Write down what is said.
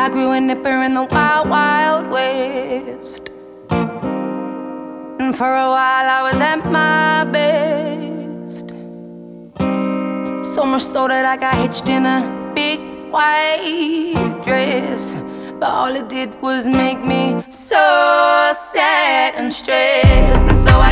I grew a nipper in the wild, wild west. And for a while I was at my best. So much so that I got hitched in a big white dress. But all it did was make me so sad and stressed. And so